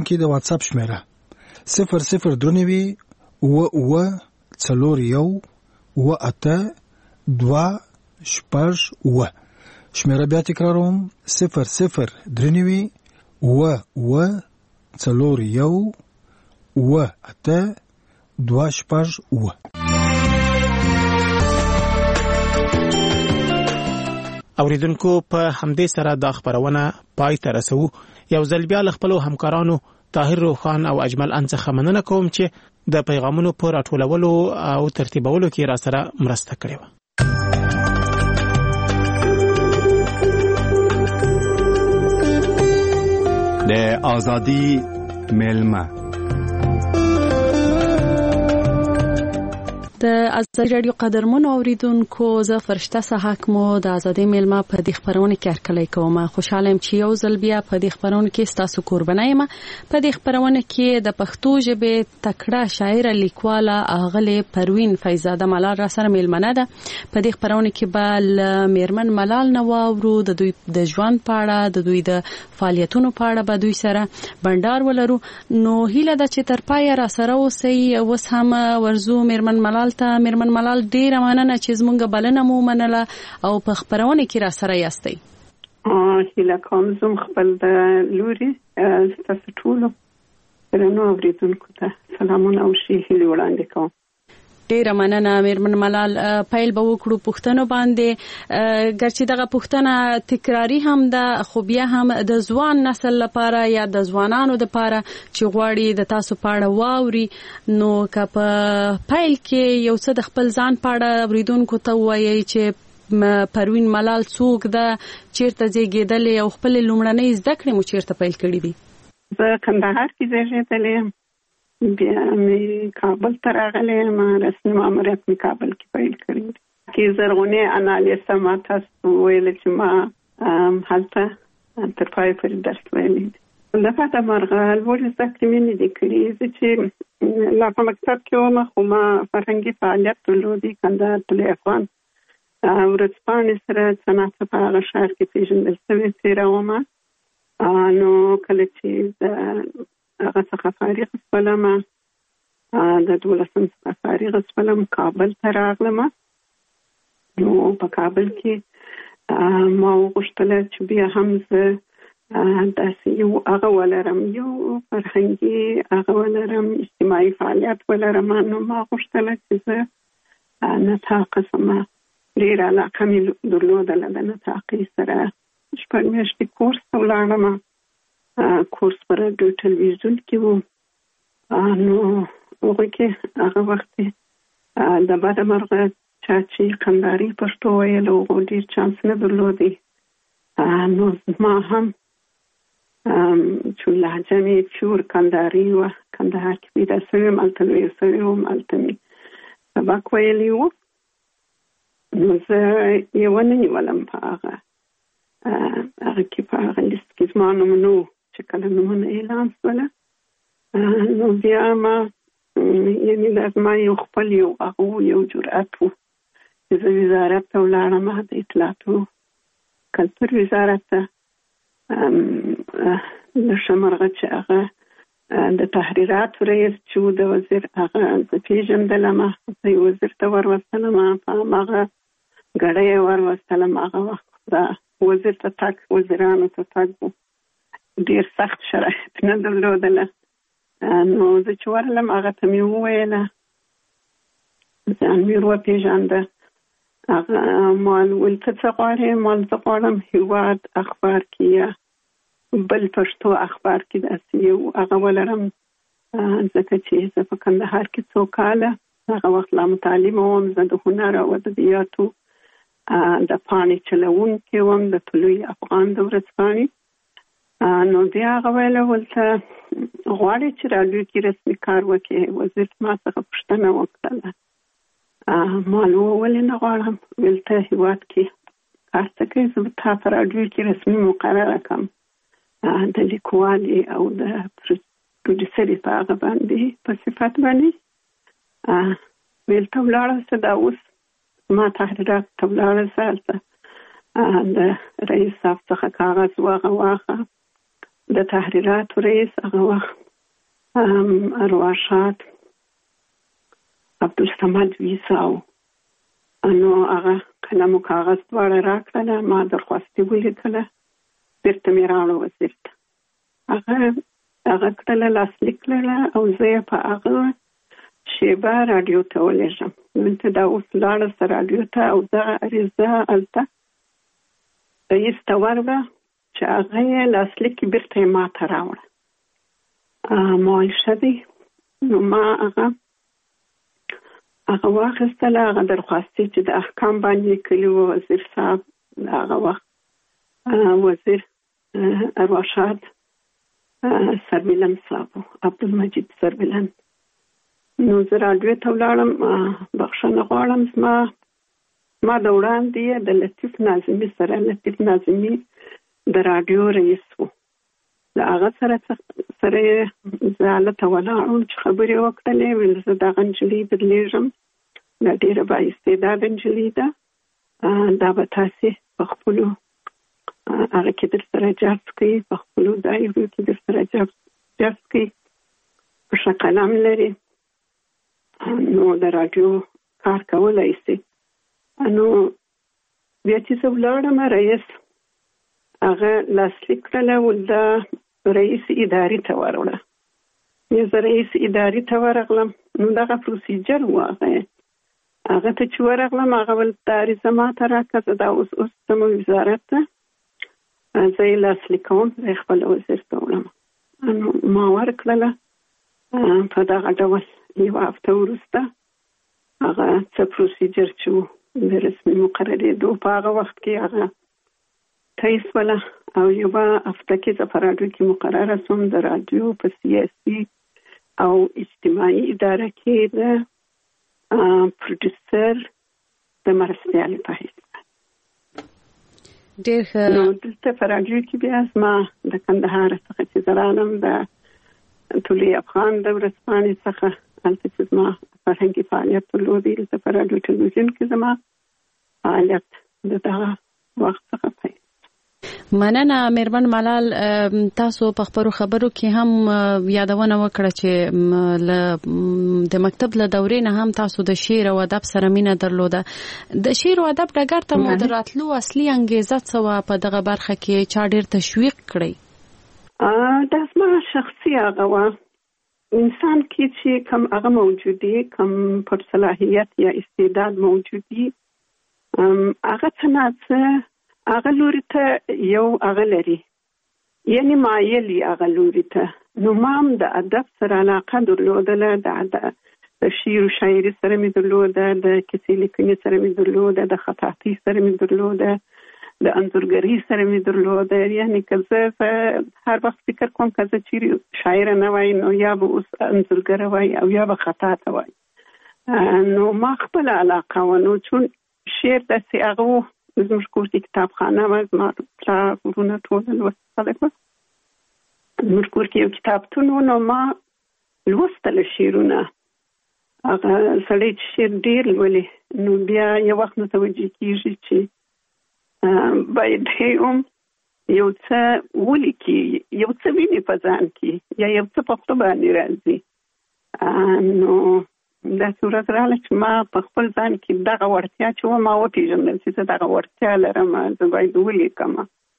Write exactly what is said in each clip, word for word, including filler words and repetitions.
اوریدونکو د واتس اپ شمیره صفر صفر درنوي و و څلور یو و اته دوا شپږ و. شمیره بیا تکراروم صفر صفر درنوي و و څلور یو و اته دوا شپږ و. اوریدونکو په همدې سره دا خبرونه پای ته رسو. یو ځل بیا له خپلو همکارانو طاهر روخان او اجمل ان څخه مننه کوم چې د پیغامونو په راټولولو او ترتیبولو کې را سره مرسته کړې وه. د آزادی ملمه د ازادي رادیو قدرمنو اوریدونکو زه فرشته صحاک مو د ازادي ملما په دې خبرونه کې هرکلی کوم. خوشاله يم چې یو ځل بیا په دې خبرونه کې تاسو قرباني یم. په دې خبرونه کې د پښتو ژبې تکړه شاعر لیکواله اغله پروین فیضزاده ملال را سره ملمنه ده. په دې خبرونه کې بل میرمن ملال نواورو د دوی د ژوند په اړه د دوی د فعالیتونو په اړه به دوی سره بندار ولرو. نو هیله ده چې تر پای را سره اوسئ. اوس هم ورزو میرمن ملال ته میرمن ملال ډیره مننه چې زمونږ بلنه مو منله او په خبرونه کې را سره یاستئ. هیله کوم زم خپل د لوري تاسو ټول درنو اوریدونکو ته سلامونه او ښه هیله وړاندې کوم. ډیره مننه میرمن ملال. پیل به وکړو پښتنو باندې. ګرچې دغه پښتنه تکراری هم ده خو بیا هم د ځوان نسل لپاره یا د ځوانانو لپاره چې غواړي د تاسو پاړه واوري نو که په پیل کې یو څه د خپل ځان پاړه اوریدونکو ته وایي چې پروین ملال څوک ده، چیرته زیږیدلې او خپل لومړنۍ زده کړې مو چیرته پیل کړې دي؟ زه کندهار کې زیږیدلې یم، بیا مې کابل ته راغلې یم، رسمي ماموریت مې کابل کې پیل کړی دی. کې زرغونې انالیسه ما تاسو ویل چې ما هلته تر پای پورې درس ویلی دی. دغه د مرغه لوړې زده کړې مې نه دي کړې. زه چې لا په مکتب کې وم خو ما فرهنګي فعالیت درلودی. کندهار طلوع افغان ورځپاڼې سره صنعت په هغه ښار کې پېژندل شوې څېره ومه. نو کله چې د هغه څخه فارغ شولم، د دولسم څخه فارغ شولم، کابل ته راغلم. نو په کابل کې ما وغوښتل چې بیا هم زه داسې یو هغه ولرم، یو فرهنګي هغه ولرم، اجتماعي فعالیت ولرم. نو ما غوښتل چې زه نطاقه شم. ډېره علاقه مې درلودله د نطاقۍ سره. شپږ میاشتې کورس ته ولاړم. کورس په راډیو ټلویزیون کې و. نو هغوی کې هغه وخت د بده مرغه چا چې کندهاري پښتو ویل هغو ډېر چانس نه درلودی. نو ما هم چې لهجه مې پیور کندهاري وه، کندهار کې پیدا شوې وم، هلته لویه شوې وم، هلته مې سبق ویلی و. نو زه یې ونه نیولم په هغه هغه کې په هغه لیست کې زما نوم نه و چې کله نومونه اعلان شوله. نو بیا ما یعنې دا زما یو خپل یو هغه یو جرأت و چې زه وزارت ته ولاړم، د اطلاعاتو کلتور وزارت ته. د شمرغه چې هغه د تحریراتو رئیس چې و د وزیر هغه زه پېژندلم، زه یې وزیر ته وروستلم، په هماغه ګړی یې وروستلم. هغه وخت دا وزیر ته تګ وزیرانو ته تګ و، ډېر سخت شرایط نه درلودله. نو زه چې ورغلم هغه ته مې وویله، ځان مې وپېژانده. هغه ما ویل ته څه غواړې؟ ما زه غواړم هېواد اخبار کې یا بل پښتو اخبار کې داسې یو هغه ولرم، ځکه چې زه په کندهار کې څو کاله هغه وخت لا متعلمه وم. زه د هنر او ادبیاتو د پاڼې چلوونکې وم، د طلوع افغان د ورځپاڼې. نو بیا هغه ویله ولته غواړې چې راډیو کې رسمي کار وکړې؟ وزیر ما څخه پوښتنه وکړله. ما نو ولې نه غواړم؟ ویل ته هېواد کې کار څه کوې؟ زه به تا په راډیو کې رسمي مقرره کړم د لیکوالې او د پروډیوسرې په هغه باندې په صفت باندې. ویل ته ولاړه شه، دا اوس ما تحریرات ته ولاړه شه، هلته د رئیس صاحب څخه کاغذ واغه واخه د تحریراتو رئیس هغه وخت ارواښاد عبدالصمد ویساو، نو هغه قلم او کاغذ دواړه راکړله، ما درخواستي ولیکله، بیرته مې راوړه وزیر ته. هغه هغه کړله لاسلیک کړله او زه یې په هغه شیبه راډیو ته ولېږم. دلته دا اوس لاړه سه راډیو ته او دغه عریضه هلته رئیس ته ورغله چې هغه یې لاسلیک بیرته یې ما ته راوړه. ما ویل ښه دی. نو ما هغه هغه واخیستله، هغه درخواستي چې د احکام باندې کلي و وزیر صاحب هغه وخت وزیر ارواښاد سربلند صاحب عبدالمجید سربلند. نو زه راډیو ته ولاړم، بخښنه غواړم، زما ما د وړاندې د لطیف ناظمي سره، لطیف ناظمي د راډیو رئیس و، د هغه سره سره زه هلته ولاړم چې خبرې وکړلې. ویل زه دغه نجلۍ درلېږم، دا ډېره بااستعداده نجلۍ ده، دا به تاسې په خپلو هغه کې در سره جذب کوي، په خپلو ځایونو کې در سره جذب کوي، ښه قلم لري، نو د راډیو کار کولی شي. نو بیا چې زه ولاړم، رئیس هغه لاسلیک کړله، دا رئیس ادارې ته ورغله. زه رئیس ادارې ته ورغلم، نو دغه پروسیجر و. هغه هغه ته چې ورغلم، هغه ول دا عریضه ما ته راکړه، زه دا اوس اوس ځم وزارت ته، زه یې لاسلیک کوم، زه یې خپل وزیر ته وړم. نو ما ورکړله. په دغه ډول یوه هفته وروسته هغه څه پروسیجر چې و د رسمي مقررېدو په هغه وخت کې هغه تایید شوله، او یوه هفته کې زه په راډیو کې مقرره شوم، د راډیو په سیاسي او اجتماعي اداره کې د پروډوسر د مرستیالې په حیث. ډېر ښه. نو دلته په راډیو کې بیا زما د کندهار څخه چې زه رالم، د طلوع افغان د ورځپاڼې څخه هلته چې زما فرهنګي فعالیت درلودی، دلته په راډیو ټلویزیون کې زما فعالیت د دغه وخت څخه پیل. مننه مېرمن ملال. تاسو په خبرو خبرو کې هم یادونه وکړه چې د مکتب له دورې نه هم تاسو د شعر او ادب سره مینه درلوده. د شعر او ادب ډګر ته مو د راتلو اصلي انګیزه څه وه؟ په دغه برخه کې چا ډېر تشویق کړی؟ دا زما شخصي هغه وه، انسان کې چې کم هغه موجودي، کم پر صلاحیت یا استعداد موجودي، هغه څه نه څه هغه لوري ته یو هغه لري، یعنی مایل یې هغه لوري ته. نو ما هم د ادب سره علاقه درلودله، د شعر و شاعري سره مې درلوده، د کیسې لیکنې سره مې درلوده، د خطاطۍ سره مې درلوده، د انځورګرۍ سره مې درلوده. یعنی که زه هر وخت فکر کوم که زه چیرې شاعره نه وای، نو یا به اوس انځورګره وای او یا به خطاطه وای. نو ما خپله علاقه و، نو چون شعر داسې هغه و، زموږ کور کې کتابخانه وه، زما پلار ورونه ټول لوست خلک وه، زموږ کور کې یو کتابتون و، نو ما لوستله شعرونه. هغه سړی چې شعر ډېر لولي، نو بیا یو وخت متوجه کېږي چې باید هم یو څه ولیکي، یو څه ویني په ځان کې، یا یو څه په خپل باندې راځي. نو داسې ورځ راغله چې ما په خپل ځان کې دغه وړتیا چې وه ما وپېژندل چې زه دغه وړتیا لرم، زه باید ولیکم.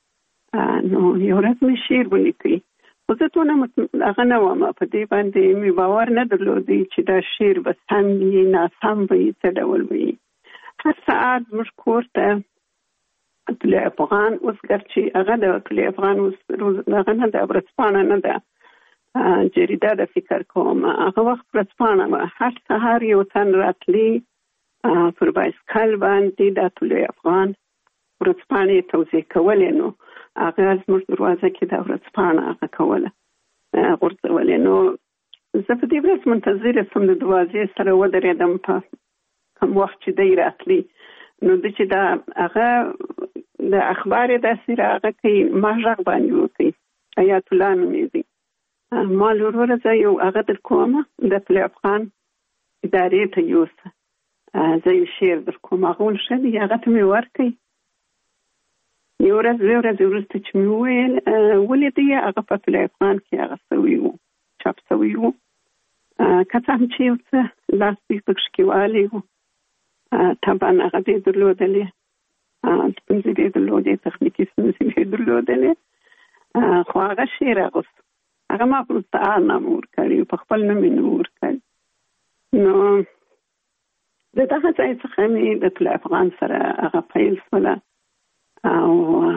نو یو ورځ مې شعر ولیکئ، خو زه دونه هغه نه وم، په دې باندې مې باور نه درلودی چې دا شعر به سم وي، ناسم به وي، څه ډول به وي. هر ساعت زموږ کور ته طلوع افغان، اوس ګرچې هغه د طلوع افغان اوس هغه نه ده، ورځپاڼه نه ده، جریده د فکر کوم، هغه وخت ورځپاڼه وه. هر سهار یو تن راتلی پر بایسکل باندې د طلوع افغان ورځپاڼې توزیع کولې، نو هغه زموږ دروازه کې د ورځپاڼه هغه کوله غورځولې. نو زه په دې ورځ منتظره شوم، د دروازې سره ودرېدم په کوم وخت چې دی راتلی. نو د چې دا هغه د اخبار داسې راغه کوي، ما غږ باندې وکړي، حیات الله نومېږي، ما لوروره زه یو هغه در کومه د طلوع افغان ادارې ته یوسه، زه یو شعر در کوم. هغه ول ښه دی، هغه ته مې ورکړئ. یو ورځ یو ورځ وروسته چې مې وویل ولې دی هغه په فلای افغان کې هغه سوي وو چاپ سوي وو که څه هم چې یو څه لاس دوی پکښې کې والی وو طبعا هغه دې درلودلې ستونزې دې درلودې تخنیکي ستونزې دې درلودلې خو هغه شعر اغوست هغه ما په استعار نامه ورکړی په خپل نوم یې نه ورکړی نو د دغه ځای څخه مې د فلای افغان سره هغه پیل شوله او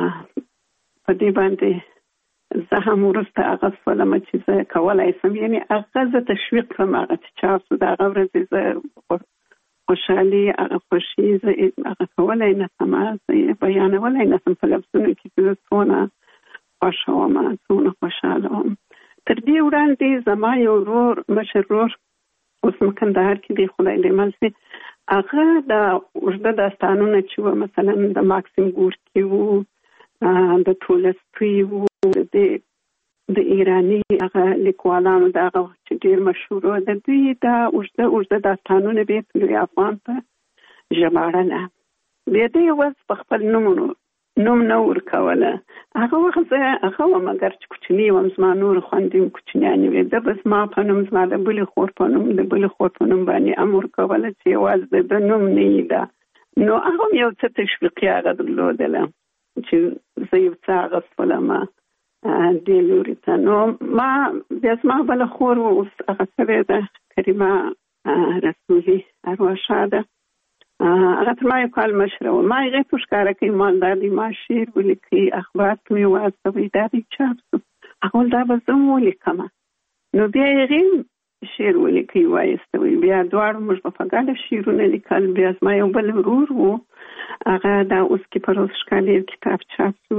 په دې باندې زه هم وروسته هغه شولم چې زه کولی شم یعنې هغه زه تشویق کړم هغه چې چاپ شو د هغه ورځې زه خوشحالي هغه خوښي زه هغه کولی نه شم زه یې بیانولی نه شم په لفظونو کې چې زه څونه خوښه وم څونه خوشحاله وم تر دې وړاندې زما یو ورور مشر ورور اوس مکندهار کې دی خدای دې مل شي هغه د اوږده داستانونه چې وو مثلا د ماکسیم ګورکي وو د تولستوی وو د د ایراني هغه لیکوالانو د هغه چې ډېر مشهور وو د دوی دا اوږده اوږده داستانونه به په لوی افغان په ژباړله بیا دې اوس په خپل نومونو نوم نه ورکوله هغه وخت زه هغه وم مګر چې کوچني وم زما نور خویندې هم کوچنیانې وې ده به زما په نوم زما د بلې خور په نوم د بلې خور په نوم باندې هم ورکوله چې یوازې د ده نوم نه یې ده نو هغه هم یو څه تشویقي هغه درلودله چې زه یو څه اغوستلم دې لوري ته نو ما بیا زما بله خور اوس هغه سوې ده کریمه رسولي ارواښاده هغه تر ما یو کال مشره وه ما هغې ته ښکاره کوي مالدار دی ما شعر ولیکئ اخبار ته مې واستوئ دا دی چاپ شو هغه ویل دا به زه هم ولیکمه نو بیا هغې شعر ولیکئ وایستوئ بیا دواړو موږ به په ګډه شعرونه لیکل بیا زما یو بل ورور و هغه دا اوس کې په روز ښکالي کتاب چاپ شو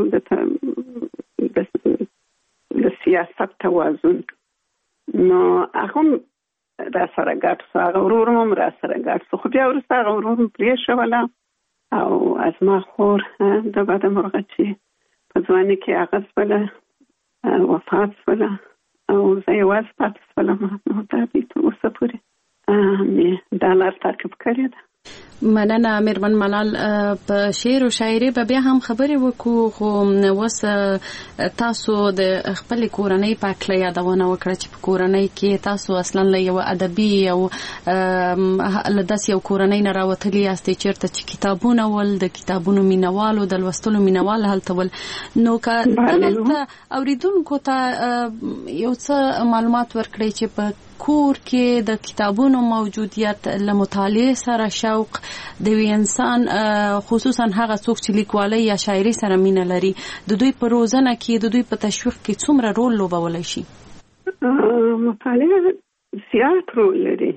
د سیاست توازن نو هغه هم را سره ګډ شو هغه ورور هم را سره ګډ شو خو بیا وروسته هغه ورور م پرېښوله او زما خور د بده مرغه چې په ځواني کې هغه شوله وفات شوله او زه یوازې پاتې شولم نو دا دی تر اوسه پورې مې دا لار تعقیب کړې ده مننه میرمن ملال په شعر او شاعري به بیا هم خبرې وکړو خو اوس تاسو د خپل کورنۍ په اړه یادونه وکړه چې په کورنۍ کې تاسو اصلا له یو ادبي او له داس یو کورنۍ نه راوتلي یاستئ چېرته چې کتابونه ول د کتابونو مینوالو د لوستلو مینوال هلته ول نو که دلته اوریدونکو ته یو څه معلومات ورکړئ چې په کور کې د کتابونو موجودیت له مطالعې سره شوق د وی انسان خصوصا هغه څوک چې لیکوالۍ یا شاعري سره مینه لري د دوی په روزنه کې د دوی په تشویق کې څومره رول لوبولی شي مطالعه زیات رول لري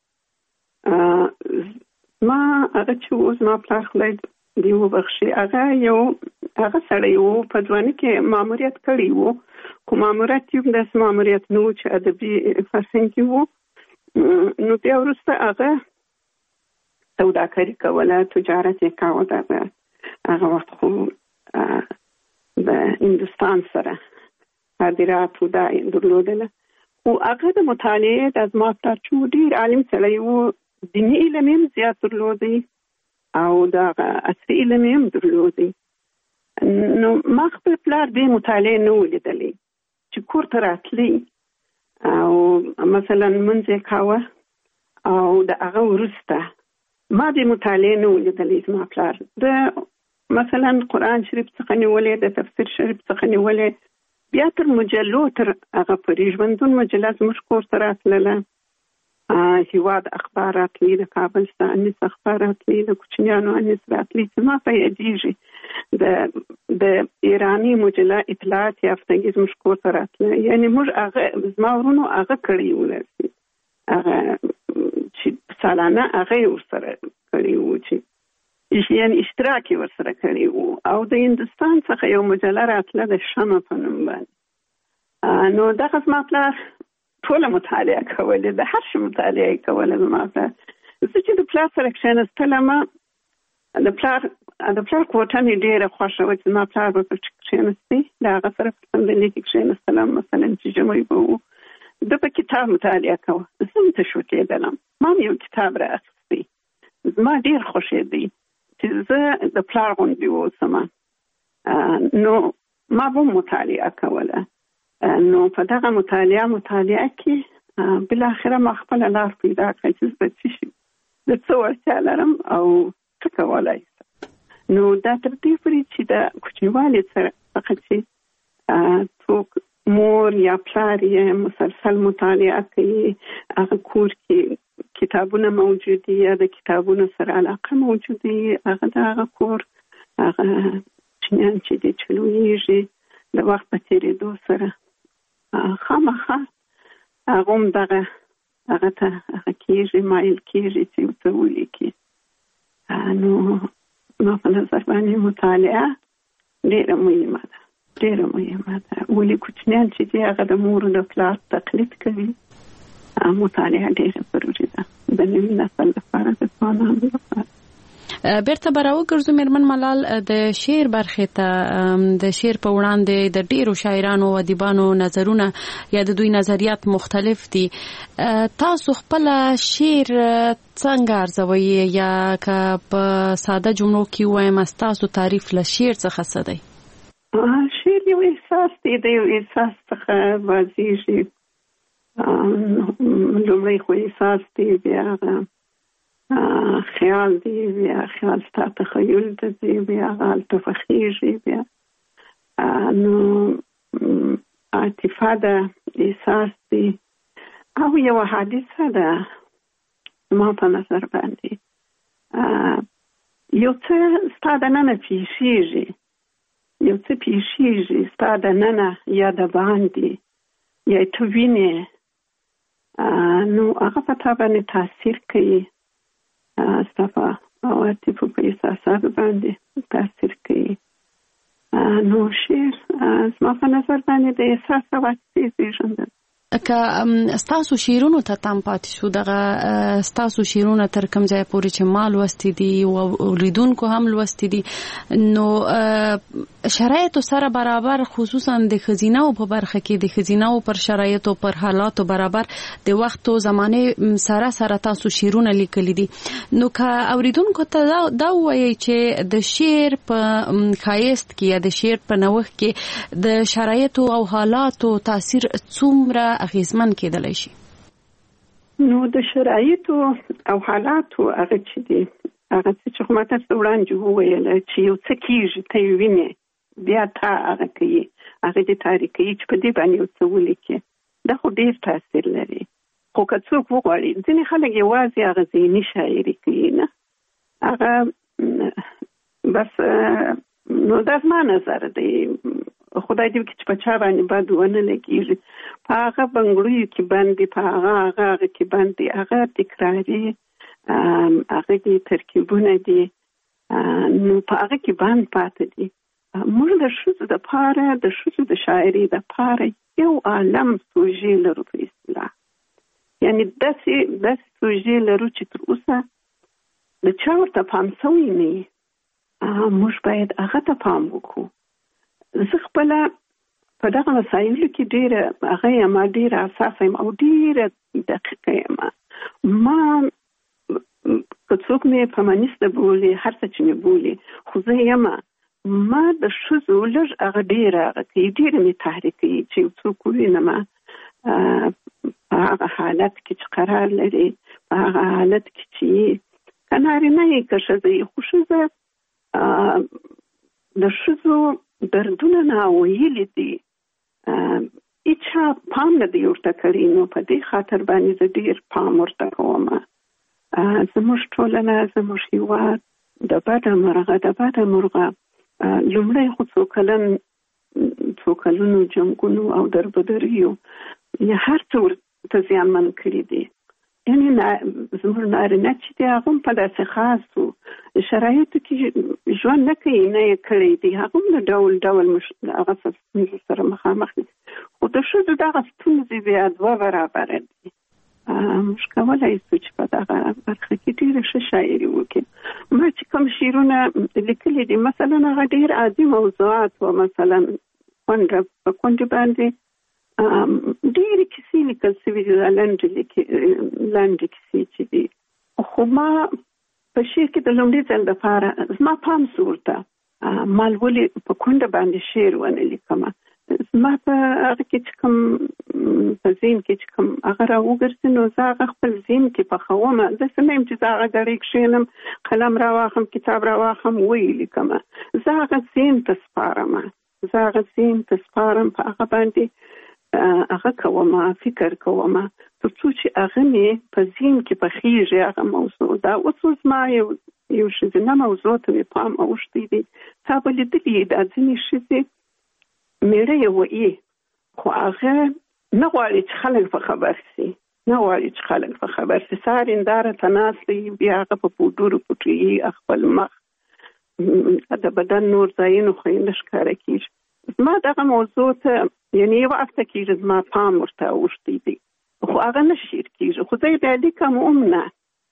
ما هغه چې اوس ما پلار خدای دې وبخښي هغه یو هغه سړی و په ځواني کې ماموریت کړی و خو ماموریت یو داسې ماموریت نه و چې ادبي فرهنګي و نو بیا وروسته هغه سوداګري کوله تجارت یې کاوه دغه هغه وخت خو د هندوستان سره صادرات دا درلودله خو هغه د مطالعې د زما پلار چې ډېر عالم سړی و دیني علم یې زیات درلودی او دغه عصري علم یې درلودی نو ما خپل پلار دې مطالعې نه ولیدلې چې کور ته راتلی او مثلا منځ یې کاوه او د هغه وروسته ما دې مطالعې نه ولیدلې زما پلار د مثلا قرآن شریف څخه نیولې د تفسیر شریف څخه نیولې بیا تر مجلو تر هغه پورې ژوندون مجله زموږ کور ته راتلله هیواد اخبار راتلی د کابل څخه انیس اخبار راتلی د کوچنیانو انیس راتلی چې ما په یادېږي د د ایراني مجله اطلاعات یافتګي زموږ کور ته راتله یعنې موږ هغه زما ورونو هغه کړي وو هغه چې سالانه هغه یې ورسره کړي وو چې یعنې اشتراک یې ورسره کړي وو او د هندوستان څخه یو مجله راتله د شمع په نوم باندې نو دغه زما پلار ټوله مطالعه کولې د هر شي مطالعه یې کوله زما پلار زه چې د پلار سره کښېنستلم د پلار د پلار کوټه مې ډېره خوښه وه چې زما پلار به پکې کښېنستی د هغه سره په صندلۍ کې کښېنستلم مثلا چې ژمی به و ده به کتاب مطالعه کوه زه هم تشویقېدلم ما هم یو کتاب رااخیستی زما ډېر خوښېدی چې زه د پلار غوندې واوسم نو ما به مطالعه کوله. نو په دغه مطالعه مطالعه کې بل اخره ما خپل لار پیدا کړې چې به څه د څه ورته لرم او څه کولای شم. نو دا تر دې پورې چې د کوچنیوالي سره فقط چې څوک مور یا پلار یې مسلسل مطالعه کوي، هغه کور کې کتابونه موجود دي یا د کتابونو سره علاقه موجود دي، هغه د هغه کور هغه چنان چې د چلویږي د وخت په تیریدو سره خامخا هغه هم دغه هغه ته هغه کېږي مایل کېږي چې څه ولیکي. نو ما په نظر باندې مطالعه ډېره مهمه ده، ډېره مهمه ده. ولې کوچنیان چې دي هغه د مور او د پلار تقلید کوي، مطالعه ډېره ضروري ده د نوي نسل لپاره، د ځوانانو لپاره. بیرته به راوګرځو میرمن ملال د شعر برخې ته. د شعر په وړاندې د ډیرو شاعرانو او ادیبانو نظرونه یا د دوی نظریات مختلف دي. تاسو خپل شعر څنګه ارزوئ یا که په ساده جملو کې وایم تاسو تعریف له شعر څخه څه دی؟ شعر یو احساس دی، د یو احساس څخه بازیږي. لومړی خو احساس دی، بیا خیال دی، بیا خیال ستا تخیل دی، بیا غال تفخیږي، بیا نو عاطفه ده، احساس دی، او یو حادثه ده. ما په نظر باندې یو څه ستا د ننه پیښیږي، یو څه پیښیږي ستا د ننه یا د باندې یا ته وینې، نو هغه په تا باندې تاثیر کوي، ستا په عواطفو په احساساتو باندې تاثیر کوي. نو شعر زما په نظر باندې د احساس او عاطفې زېږنده. که ستاسو شعرونو ته تم پاتې شو، دغه ستاسو شعرونه تر کوم ځای پورې چې ما لوستي دي او اوریدونکو هم لوستي دي، نو شرایطو سره برابر، خصوصا د ښځینه‌و په برخه کې د ښځینه‌و پر شرایطو پر حالاتو برابر د وخت او زمانه سره سره تاسو شعرونه لیکلي دي. نو که اوریدونکو ته دا وایي چې د شعر په ښایست کې یا د شعر په نوښت کې د شرایطو او حالاتو تاثیر څومره اغیزمن کېدلی شي؟ نو د شرایطو او حالاتو هغه چې دي، هغه چې خو ما تاسو وړاندې وویل چې یو څه کېږي ته یې وینې، بیا تا هغه کوي، هغه دې تاریخ کوي چې په دې باندې یو څه ولیکي. دا خو ډېر تاثیر لري. خو که څوک وغواړي، ځینې خلک یوازې هغه ذهني شاعري کوي، نه هغه بس. نو دا زما نظر دی، خدای دې وکړي چې په چا باندې بد ونه لګېږي. په هغه بنګړیو کې باندې، په هغه هغه هغه کې باندې هغه تکراري هغه دې ترکیبونه دي، نو په هغه کې باندې پاتې دي. موږ د ښځو دپاره، د ښځو د شاعري دپاره یو عالم سوژې لرو په اصطلاح، یعنې داسې داسې سوژې لرو چې تر اوسه د چا ورته پام شوی نه وي. موږ باید هغه ته پام وکړو. زه خپله په دغه مسایلو کې ډېره هغه یم، ډېره حساسه یم او ډېره دقیقه یم. ما که څوک مې فمینیسته بولي، هر څه چې مې بولي، خو زه یم ما د ښځو لږ هغه ډېره هغه کوي، ډېره مې تحریک کوي چې یو څوک ووینم په هغه حالت کې چې قرار لري، په هغه حالت کې چې که نارینه یې که ښځه یې، خو ښځه د ښځو دردونه ناویلي دي، هیچا پام نه دی ورته کړی. نو په دې خاطر باندې زه ډېر پام ورته کوم. زموږ ټولنه، زموږ هېواد د بده مرغه د بده مرغه لومړی خو څو کلن څو کلونو جنګونو او دربدریو یا هر څه ورته زیانمن کړي دي. یعنې زموږ نارینه چې دی هغه هم په داسې خاصو شرایطو کې ژوند نه کوي، نه یې کړی دی، هغه هم د ډول ډول هغه ستونزو سره مخامخ دي. خو د ښځو دغه ستونزې بیا دوه برابره دي. موږ کولی شو چې په دغه برخه کې ډېره ښه شاعري وکړو. ما چې کوم شعرونه لیکلي دي، مثلا هغه ډېر عادي موضوعات و، مثلا کونډه په کونډې باندې ډېرې کیسې لیکل شوي دي، لنډې کیسې چې دي. خو ما په شعر کې د لومړي ځل دپاره زما پام شو ورته، مال ولې په کونډه باندې شعر ونه لیکم. ما په هغه کې چې کوم په ذهن کې چې کوم هغه راوګرځي نو زه هغه خپل ذهن کې پخوم. داسې نه یم چې زه هغه ګړۍ کښېنم قلم راواخلم کتاب راواخلم ویې لیکم. زه هغه ذهن ته سپارم زه هغه ذهن ته سپارم په هغه باندې هغه کوم فکر کوم تر څو چې هغه مې په ذهن کې پخېږي هغه موضوع. دا اوس زما یو یو ښځینه موضوع ته مې پام اوښتی دی. تا به لیدلي دا ځینې ښځې میړه یې وایي خو هغه نه غواړي چې خلک په خبر سي نه غواړي چې خلک په خبر سي. سهار هنداره ته ناست دی بیا هغه په پوډرو پټوي خپل مخ د بدن نور ځایونو خو یې نه ښکاره کېږي. زما دغه موضوع ته یعنې یو هفته کېږي زما پام ورته اوښتی دی خو هغه نه شعر کېږي. خو زه یې بیا لیکم هم نه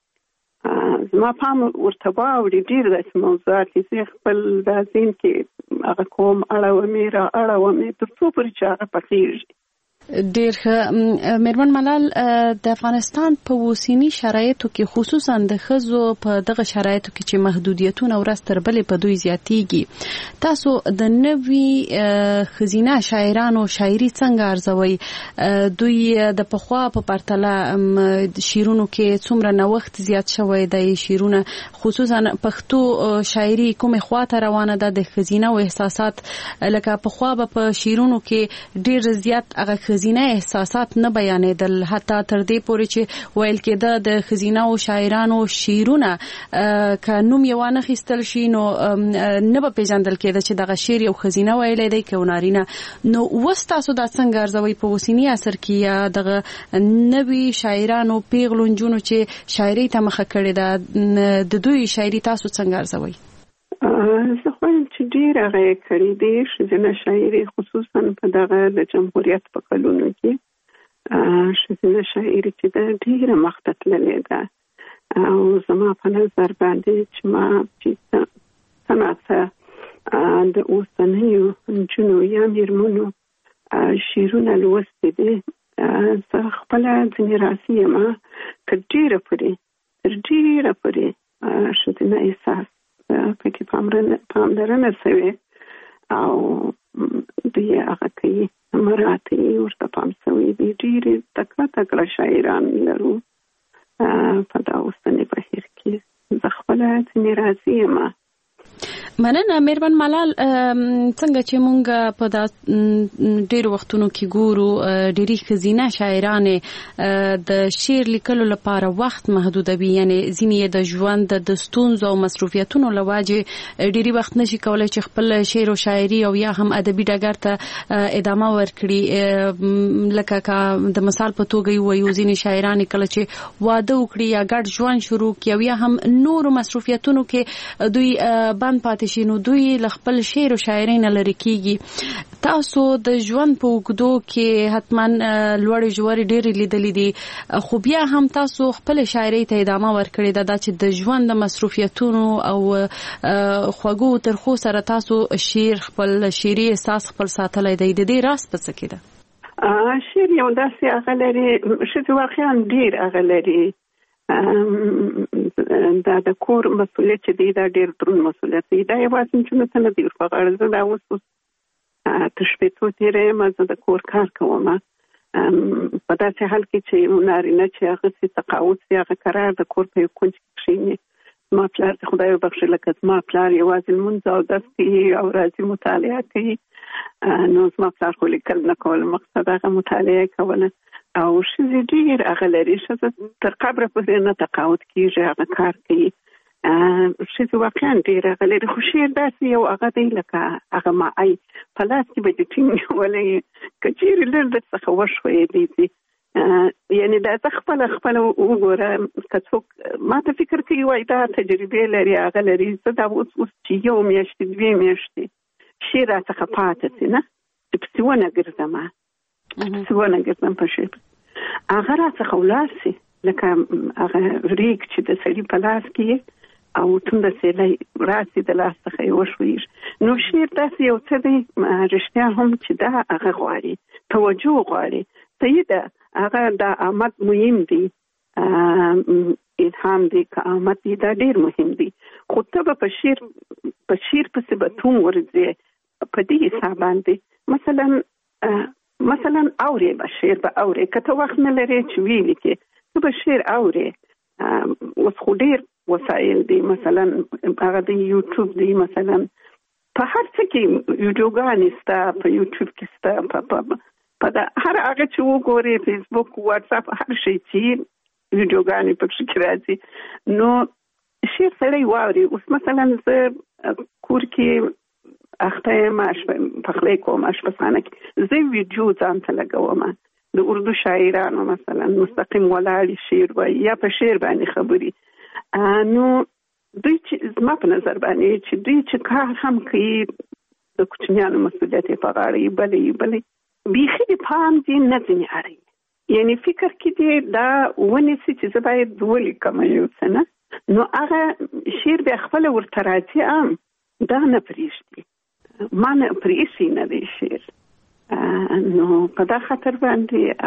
زما پام ورته واوړي ډېر داسې موضوعات چې زه خپل دا ذهن کې هغه کوم اړومې را اړومې تر څو پورې چې هغه پخېږي. ډېر ښه. میرمن ملال د افغانستان په اوسني شرایطو کې خصوصا د ښځو په دغه شرایطو کې چې محدودیتونه ورځ تر بلې په دوی زیاتېږي تاسو د نوي ښځینه شاعرانو شاعري څنګه ارزوئ؟ دوی د پخوا په پرتله شعرونو کې څومره نوښت زیات شوی دی؟ شعرونه خصوصا پښتو شاعري کومې خواته روانه ده؟ د ښځینه احساسات لکه پخوا به په شعرونو کې ډېر زیات هغه ښځینه احساسات نه بیانېدل حتی تر دې پورې چې ویل کېده د ښځینه او شاعرانو شعرونه که نوم یې وانه خیستل شي نو نه به پیژندل کېده چې دغه شعر یو ښځینه ویلی دی که نارینه. نو اوس تاسو دا څنګه ارزوئ په اوسني عصر کې یا دغه نوي شاعرانو پیغلو نجونو چې شاعرۍ ته مخه کړې ده د دوی شاعري تاسو څنګه ارزوئ؟ زه خوایم چې ډېر هغه یې کړي دي ښځینه شاعري خصوصا په دغه د جمهوریت په کلونو کې ښځینه شاعري چې ده ډېره مخته تللې ده او زما په نظر باندې چې ما چې څه ناڅه د اوسنیو نجونو یا مېرمنو شعرونه لوستي دي زه خپله ځینې راضي یم تر ډېره پورې تر ډېره پورې ښځینه احساس پکې پاملرنه شوې او دوی هغه کوي مراعات یې ورته پام شوی دی. ډېرې تکړه تکړه شاعران لرو په دا اوسني بهیر کې. زه خپله ځینې راضي یم. مننه میرمن ملال. څنګه چې مونږ په دا ډېر وختونو کې ګورو ډېری ښځینه شاعرانې د شعر لیکلو لپاره وخت محدودوي یعنی ځینې د ژوند د ستونزو او مصروفیتونو له وجې ډېری وخت نشي کولی چې خپل شعر او شاعري او یا هم ادبي ډګر ته ادامه ورکړي. لکه د مثال په توګه یو ځینې شاعران کله چې واده وکړي یا ګډ ژوند شروع کړي او یا هم نورو مصروفیتونو کې دوی بند پاتې شي نو دوی له خپل شعر او شاعرۍ نه لرې کېږي. تاسو د ژوند په اوږدو کې حتما لوړې ژورې ډېرې لیدلې دي خو بیا هم تاسو خپل شاعرۍ ته ادامه ورکړې ده دا چې د ژوند د مصروفیتونو او خوږو ترخو سره تاسو شعر خپل شعري احساس خپل ساتلی دی. د دې راز په څه کې ده؟ شعر یو داسې هغه لري ښځې واقعا ډېر هغه لري دا د کور مسؤلیت چې دی دا ډېر دروند مسؤلیت دی. دا یوازې نجونو ته نه دی ور په غاړه. زه دا اوس تر شپېتو تېره یم زه د کور کار کوم په داسې حال کې چې نارینه چې هغسې تقاعد سي هغه قرار د کور په یو کونج کې کښېني. زما پلار د خدای وبخښي لکه زما پلار یوازې لمونځ او اودس کوي او راځي مطالعه کوي نو زما پلار خو لیکل نه کول مقصد هغه مطالعه کوله او ښځې ډېر هغه لري ښځه تر قبره پورې نه تقاعد کېږي هغه کار کوي. ښځې واقعا ډېر هغه لري خو شعر داسې یو هغه دی لکه هغه معی په لاس کې به دې ټینګ نیولی که چېرې لږ درڅخه وښویېدی دي یعنې دا زه خپله خپله وګوره که څوک ما ته فکر کوي وایي دا تجربې لري هغه لري زه دا اوس اوس چې یو میاشتې دوې میاشتې شعر راڅخه پاته سي نه چې پسې ونه ګرځم پسې ونه ګرځم په شعر هغه راڅخه ولاړ سي لکه هغه ریګ چې د سړي په لاس کې او تنده سیلی راسي د لاس څخه یې وښویږي. نو شعر داسې یو څه دی رښتیا هم چې دا هغه غواړي توجه غواړي صحیح ده هغه دا آمد مهم دی الهام دی که آمد دی دا ډېر مهم دی خو ته به په شعر په شعر پسې به توم ورځي په دې حساب باندې مثلا مثلا اورې به شعر به اورې کته وخت نه لري چې ویلي کې ته به شعر اورې اوس خو ډېر وسایل دي مثلا هغه د یوټیوب دی مثلا په هر څه کې ویډیوګانې سته په یوټیوب کې سته په په هر هغه چې وګورې فیسبوک واتساپ هر شي چې ویډیوګانې پکې کې راځي نو شعر سړی واوري اوس مثلا زه کور کې اخته یم پخلی کوم اشپزخانه کې زه ویډیو ځان ته لګوم د اردو شاعرانو مثلا مستقیم ولاړې شعر وایي یا په شعر باندې خبرې نو دوی چې زما په نظر باندې چې دوی چې کار هم کوي د کوچنیانو مسؤلیت یې په غاړه یې بلې یې بلې بیخي د پام دې نه ځینې اړوي یعنی فکر کې دې دا ونیسي چې زه باید ولیکم یو څه نه نو هغه شعر بیا خپله ورته راځي عام دا نه پرېږدي ما نه پرېښي نه دی شعر نو په دا خاطر باندې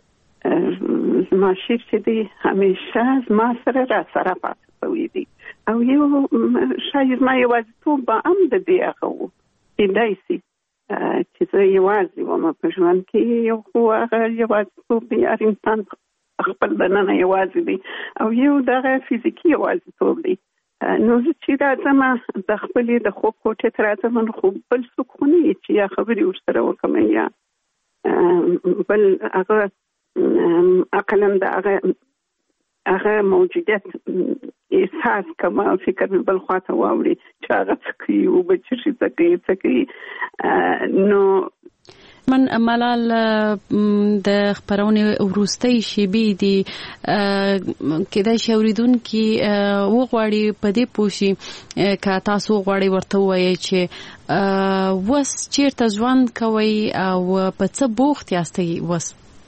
هغه زما شعر چې دی همیشه زما سره را سره پاتې شوی دی او یو شاید ما یوازیتوب به هم د دې هغه و کیدای شي چې زه یوازې وم په ژوند کې یو خو هغه یوازیتوب دی هر انسان خپل دننه یوازې دی او یو دغه فزیکي یوازیتوب دی نو زه چې راځم د خپلې د خوب کوټې ته راځم نو خو بل څوک خو نه چې یا خبرې ورسره وکړم یا بل هغه عقلا د هغه هغه موجودیت احساس کوم فکر مې بل خواته واوړي چې هغه څه کوي او به چې شي څه کوي څه کوي نو من ملال د خبرونې وروستۍ شیبې دي کېدای شي اوریدونکي وغواړي په دې پوه شي که تاسو وغواړئ ورته ووایئ چې اوس چېرته ژوند کوئ او په څه بوخت یاستئ اوس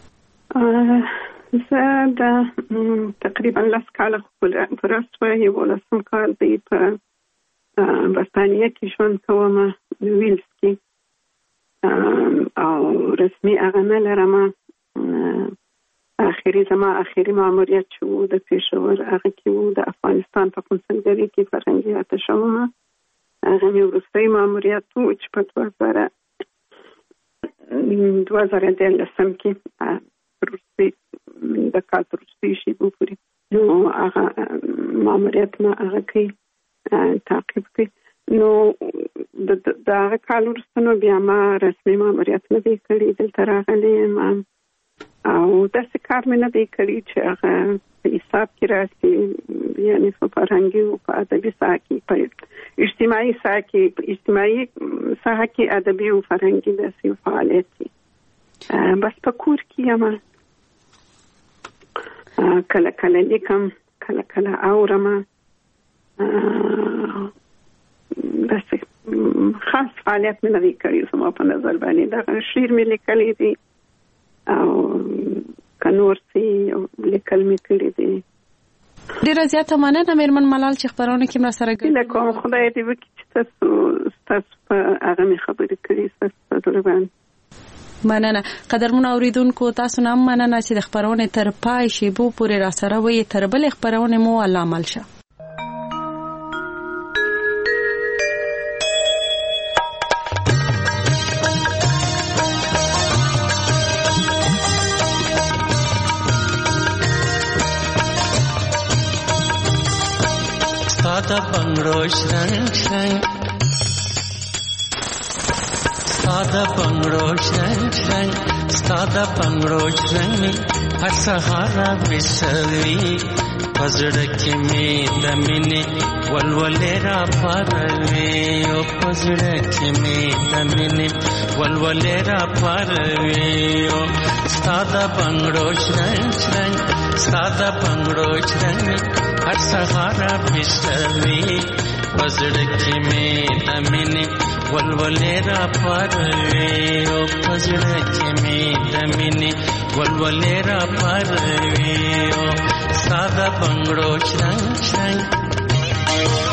زه د تقریبا لس کاله پوره شوه یولسم کال دی په برطانیه کې ژوند کوم ویلز کې او رسمي هغه نه لرم اخري زما اخري ماموریت چې و د پېښور هغه کې و د افغانستان په کنسولګرۍ کې فرهنګي اتشه وم هغه مې وروستی ماموریت و چې په دوه زره دوه زره دیارلسم کې وروستي د کال تر وروستۍ شېبو پورې نو هغه ماموریت ما هغه کوي تعقیب کوي نو د هغه کال وروسته نو بیا ما رسمي ماموریت نه دی کړی دلته راغلی یم او داسې کار مې نه دی کړی چې هغه په حساب کې راسي یعنې په فرهنګي او په ادبي ساحه کې په اجتماعي ساحه کې په اجتماعي ساحه کې ادبي او فرهنګي داسې فعالیت کې بس په کور کې یم کله کله لیکم کله کله اورم داسې خاص فعالیت مې نه دی کړی زما په نظر باندې دغه شعر مې لیکلی دی او که نور څه لیکل مې کړي دي ډېره زیاته مننه مېرمن ملال چې خپرونه کې مرسته کوي هیله کوم خدای دې وکړي چې تاسو ستاسو په هغه مې خبرې کړي ستاسو په زړه باندې مننه قدرمن اوریدونکو تاسو نه مننه چې د خپرونې تر پای شیبو پورې را سره وي تر بلې خپرونې مو الله عمل شه Sada bangro shrang shrang Sada bangro shrang shrang Sada bangro shrang mi har sahara visavi Pazudaki mi damini walwalera parve O pazudaki mi damini walwalera parve O Sada bangro shrang shrang Sada bangro shrang mi har sahara visavi Pazudaki mi damini walwalera parve O pazudaki mi damini walwalera parve O Sada bangro shrang shrang